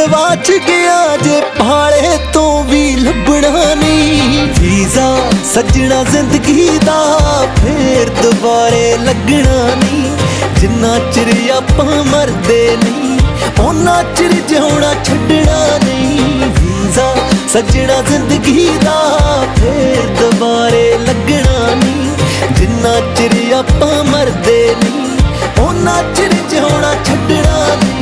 ਗਵਾਚ ਗਿਆ ਜੇ ਭਾਲੇ ਤੋਂ ਵੀ ਲੱਭਣਾ ਨਹੀਂ। ਵੀਜ਼ਾ ਸੱਜਣਾ ਜ਼ਿੰਦਗੀ ਦਾ ਫੇਰ ਦੁਬਾਰੇ ਲੱਗਣਾ ਨਹੀਂ। ਜਿੰਨਾ ਚਿਰ ਆਪਾਂ ਮਰਦੇ ਨਹੀਂ ਉਹਨਾਂ ਚਿਰ ਜਿਉਣਾ ਛੱਡਣਾ ਨਹੀਂ। ਵੀਜ਼ਾ ਸੱਜਣਾ ਜ਼ਿੰਦਗੀ ਦਾ ਫੇਰ ਦੁਬਾਰੇ ਲੱਗਣਾ ਨਹੀਂ। ਜਿੰਨਾ ਚਿਰ ਆਪਾਂ ਮਰਦੇ ਨਹੀਂ ਉਹਨਾਂ ਚਿਰ ਜਿਉਣਾ ਛੱਡਣਾ ਨਹੀਂ।